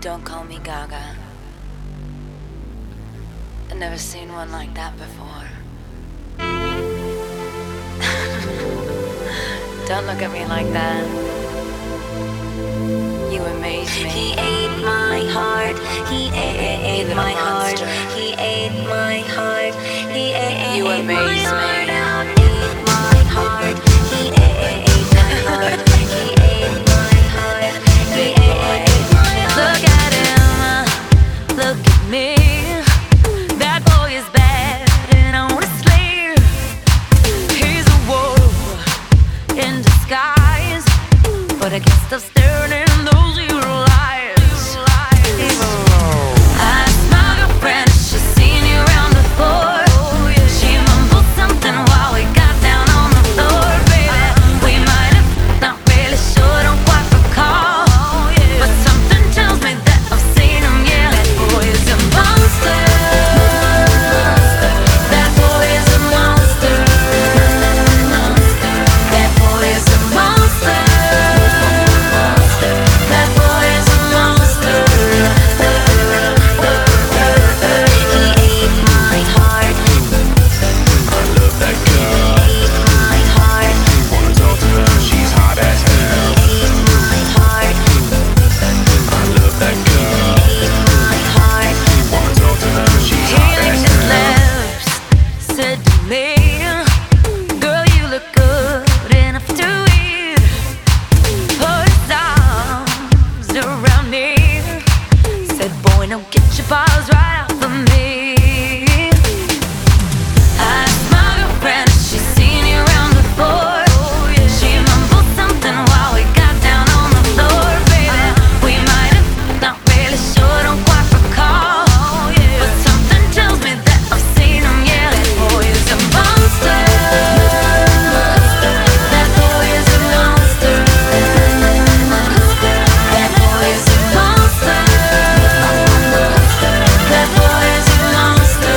Don't call me Gaga. I've never seen one like that before. Don't look at me like that. You amaze me. He ate my heart. He ate my heart. He ate my heart. He ate You amaze me. Ate my heart. He ate my heart. He ate my heart. He ate my heart. Look at him. Look at me. That boy is bad, and honestly, he's a wolf in disguise. But I guess they're staring in those evil eyes. I asked my girlfriend if she's seen you around before. She mumbled something while we got down on the floor, baby. We might have, not really sure, don't quite recall. But something tells me that I've seen him, yeah. That boy is a monster. That boy is a monster. That boy is a monster. That boy is a monster. He ate my heart. I love that girl. Ate my heart. Wanna talk to her, she's hot as hell. Ate my heart. I love that girl. Ate my heart. Wanna talk to her, she's He hot as licked his hell. lips, said to me, "Girl, you look good enough to eat." Put his arms around me, said, "Boy, now get your paws right off of me." I asked my girlfriend if she's seen you around before. She mumbled something while we got down on the floor, baby. We might have, not really sure, don't quite recall. But something tells me that I've seen him, yeah. That boy is a monster. That boy is a monster. That boy is a monster. That boy is a monster.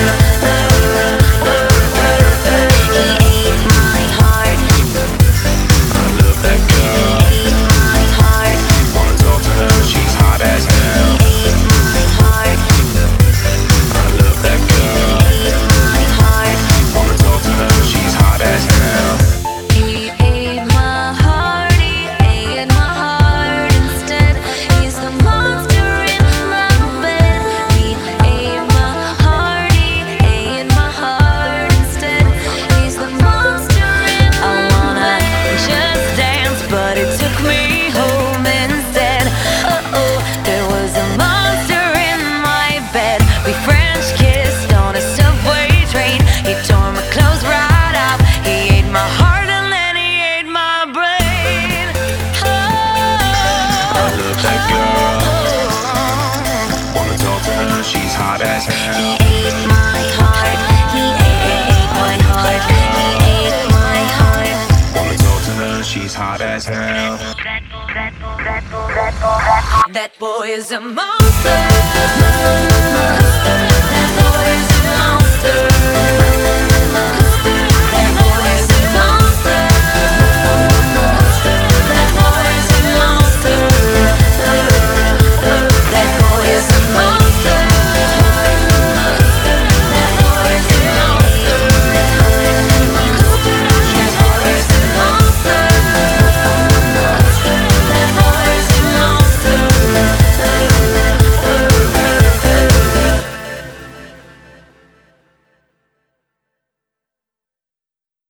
He ate my heart. I love that girl. Ate my heart. Wanna talk to her, she's hot as hell. Ate my heart. I love that girl. Ate my heart. Wanna talk to her, she's hot as hell. He ate my heart, he ate my heart instead. He's the monster in my bed. He ate my heart, he ate my heart instead. He's the monster in my bed. I wanna just dance, but it took me home instead. Oh, there was a monster in my bed. We French kissed on a subway train. He tore my clothes right off. He ate my heart and then he ate my brain. I love that girl. Wanna talk to her, she's hot as He hell. ate my heart. He ate my heart. He ate my heart. Wanna talk to her, she's hot as hell. That boy is a monster. That boy is a monster.